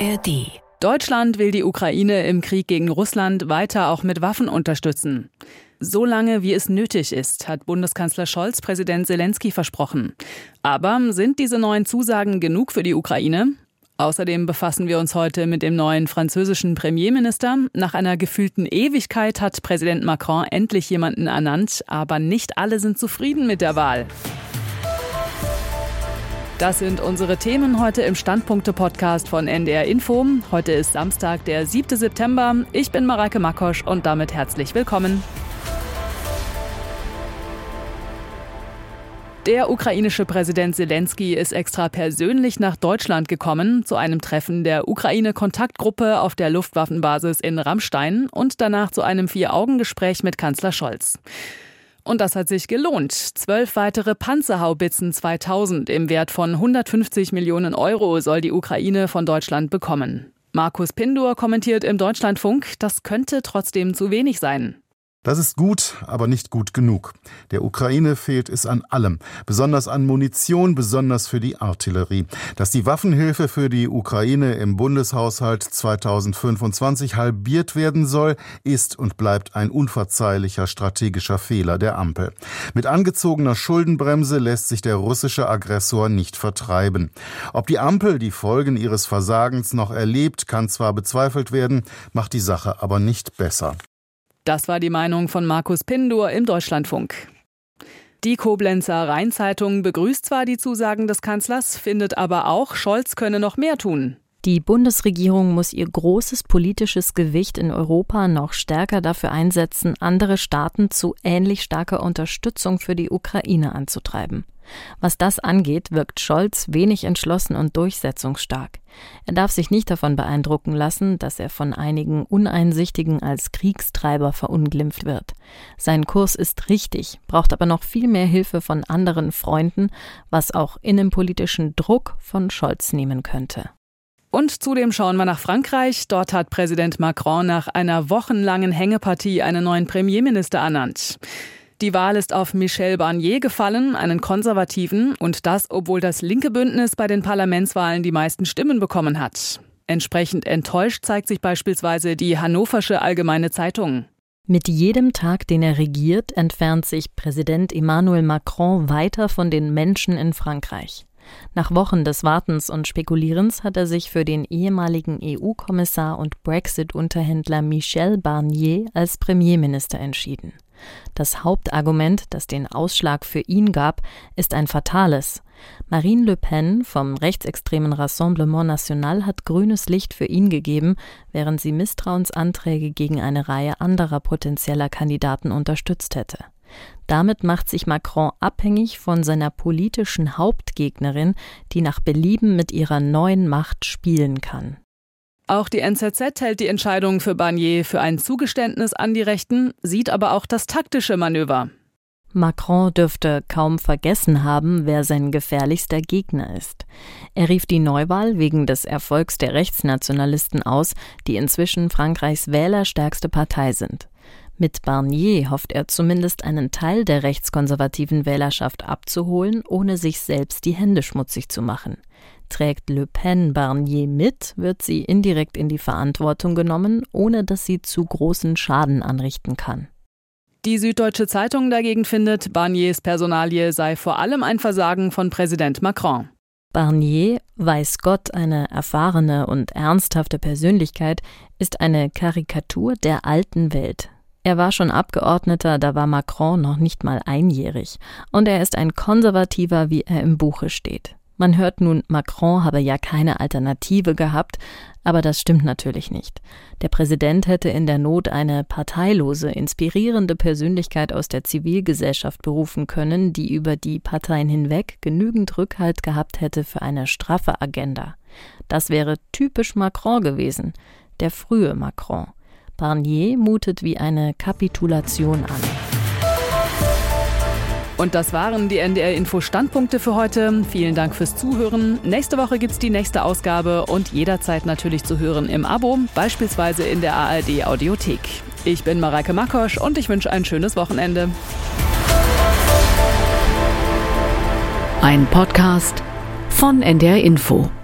ARD. Deutschland will die Ukraine im Krieg gegen Russland weiter auch mit Waffen unterstützen. So lange, wie es nötig ist, hat Bundeskanzler Scholz Präsident Zelensky versprochen. Aber sind diese neuen Zusagen genug für die Ukraine? Außerdem befassen wir uns heute mit dem neuen französischen Premierminister. Nach einer gefühlten Ewigkeit hat Präsident Macron endlich jemanden ernannt, aber nicht alle sind zufrieden mit der Wahl. Das sind unsere Themen heute im Standpunkte-Podcast von NDR Info. Heute ist Samstag, der 7. September. Ich bin Mareike Makkosch und damit herzlich willkommen. Der ukrainische Präsident Zelensky ist extra persönlich nach Deutschland gekommen, zu einem Treffen der Ukraine-Kontaktgruppe auf der Luftwaffenbasis in Ramstein und danach zu einem 4-Augen-Gespräch mit Kanzler Scholz. Und das hat sich gelohnt. 12 weitere Panzerhaubitzen 2000 im Wert von 150 Millionen Euro soll die Ukraine von Deutschland bekommen. Markus Pindur kommentiert im Deutschlandfunk, das könnte trotzdem zu wenig sein. Das ist gut, aber nicht gut genug. Der Ukraine fehlt es an allem, besonders an Munition, besonders für die Artillerie. Dass die Waffenhilfe für die Ukraine im Bundeshaushalt 2025 halbiert werden soll, ist und bleibt ein unverzeihlicher strategischer Fehler der Ampel. Mit angezogener Schuldenbremse lässt sich der russische Aggressor nicht vertreiben. Ob die Ampel die Folgen ihres Versagens noch erlebt, kann zwar bezweifelt werden, macht die Sache aber nicht besser. Das war die Meinung von Markus Pindur im Deutschlandfunk. Die Koblenzer Rheinzeitung begrüßt zwar die Zusagen des Kanzlers, findet aber auch, Scholz könne noch mehr tun. Die Bundesregierung muss ihr großes politisches Gewicht in Europa noch stärker dafür einsetzen, andere Staaten zu ähnlich starker Unterstützung für die Ukraine anzutreiben. Was das angeht, wirkt Scholz wenig entschlossen und durchsetzungsstark. Er darf sich nicht davon beeindrucken lassen, dass er von einigen Uneinsichtigen als Kriegstreiber verunglimpft wird. Sein Kurs ist richtig, braucht aber noch viel mehr Hilfe von anderen Freunden, was auch innenpolitischen Druck von Scholz nehmen könnte. Und zudem schauen wir nach Frankreich. Dort hat Präsident Macron nach einer wochenlangen Hängepartie einen neuen Premierminister ernannt. Die Wahl ist auf Michel Barnier gefallen, einen Konservativen, und das, obwohl das linke Bündnis bei den Parlamentswahlen die meisten Stimmen bekommen hat. Entsprechend enttäuscht zeigt sich beispielsweise die Hannoversche Allgemeine Zeitung. Mit jedem Tag, den er regiert, entfernt sich Präsident Emmanuel Macron weiter von den Menschen in Frankreich. Nach Wochen des Wartens und Spekulierens hat er sich für den ehemaligen EU-Kommissar und Brexit-Unterhändler Michel Barnier als Premierminister entschieden. Das Hauptargument, das den Ausschlag für ihn gab, ist ein fatales. Marine Le Pen vom rechtsextremen Rassemblement National hat grünes Licht für ihn gegeben, während sie Misstrauensanträge gegen eine Reihe anderer potenzieller Kandidaten unterstützt hätte. Damit macht sich Macron abhängig von seiner politischen Hauptgegnerin, die nach Belieben mit ihrer neuen Macht spielen kann. Auch die NZZ hält die Entscheidung für Barnier für ein Zugeständnis an die Rechten, sieht aber auch das taktische Manöver. Macron dürfte kaum vergessen haben, wer sein gefährlichster Gegner ist. Er rief die Neuwahl wegen des Erfolgs der Rechtsnationalisten aus, die inzwischen Frankreichs wählerstärkste Partei sind. Mit Barnier hofft er zumindest einen Teil der rechtskonservativen Wählerschaft abzuholen, ohne sich selbst die Hände schmutzig zu machen. Trägt Le Pen Barnier mit, wird sie indirekt in die Verantwortung genommen, ohne dass sie zu großen Schaden anrichten kann. Die Süddeutsche Zeitung dagegen findet, Barniers Personalie sei vor allem ein Versagen von Präsident Macron. Barnier, weiß Gott eine erfahrene und ernsthafte Persönlichkeit, ist eine Karikatur der alten Welt. Er war schon Abgeordneter, da war Macron noch nicht mal einjährig. Und er ist ein Konservativer, wie er im Buche steht. Man hört nun, Macron habe ja keine Alternative gehabt, aber das stimmt natürlich nicht. Der Präsident hätte in der Not eine parteilose, inspirierende Persönlichkeit aus der Zivilgesellschaft berufen können, die über die Parteien hinweg genügend Rückhalt gehabt hätte für eine straffe Agenda. Das wäre typisch Macron gewesen, der frühe Macron. Barnier mutet wie eine Kapitulation an. Und das waren die NDR-Info-Standpunkte für heute. Vielen Dank fürs Zuhören. Nächste Woche gibt's die nächste Ausgabe und jederzeit natürlich zu hören im Abo, beispielsweise in der ARD-Audiothek. Ich bin Mareike Makkosch und ich wünsche ein schönes Wochenende. Ein Podcast von NDR Info.